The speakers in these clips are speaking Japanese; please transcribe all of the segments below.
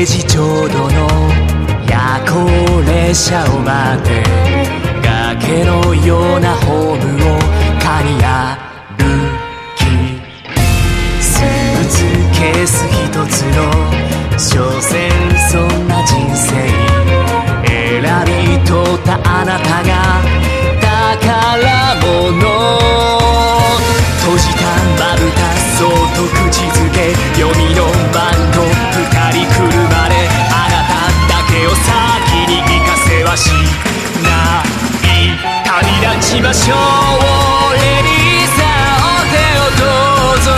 時ちょうどの夜行列車を待って崖のようなホームを刈り歩きスーツケース一つの所詮そんな人生選び取ったあなたが宝物閉じたまぶたそっと口づけ読みのバンド二人来るまであなただけを先に行かせはしない旅立ちましょうレディーさんお手をどうぞ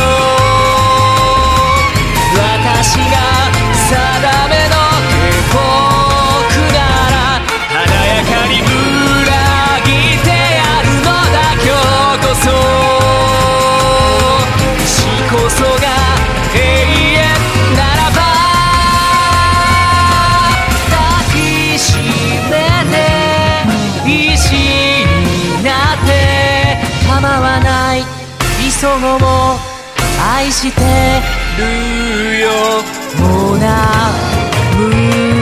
私が定めの下僕なら華やかに裏切ってやるのだ今日こそこそが永遠ならば抱きしめて石になって構わない急ごも愛してるよモナム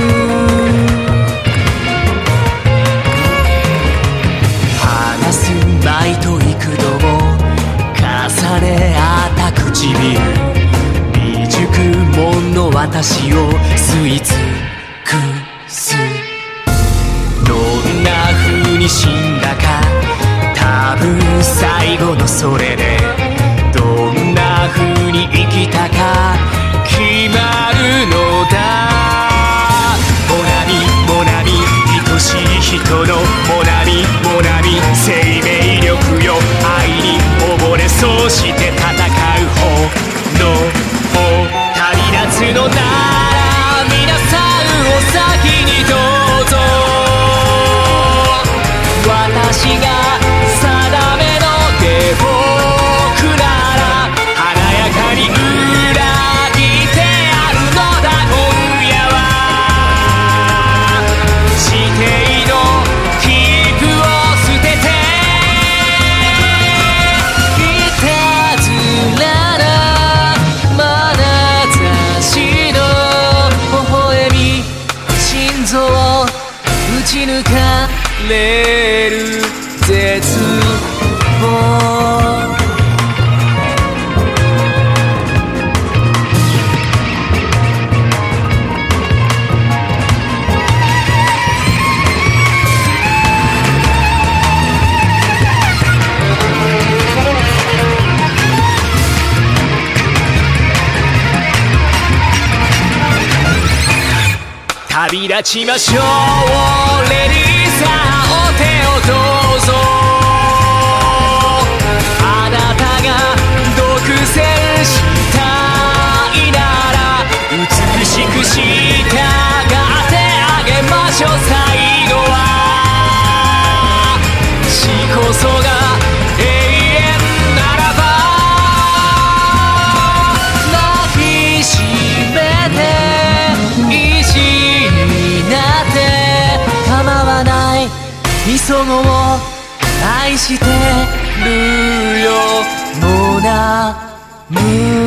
話す前と幾度も重ね合った唇未熟者の私を吸い尽くすどんな風に死んだか多分最後のそれでどんな風に生きたか決まるのだモナミモナミ愛しい人のモナミモナミ生命力よ愛に溺れそうして戦う方の方旅立つのなら皆さんお先にどうぞ私が定めの下僕なら華やかに裏切ってやるのだ今夜は指定の切符を捨てていたずらな眼差しの微笑み心臓を打ち抜かれる絶望旅立ちましょうレディーさんお手をどうぞあなたが独占したいなら美しく従ってあげましょう最後は死こそが永遠ならば抱きしめて石になって構わない急ごも愛してるよモナム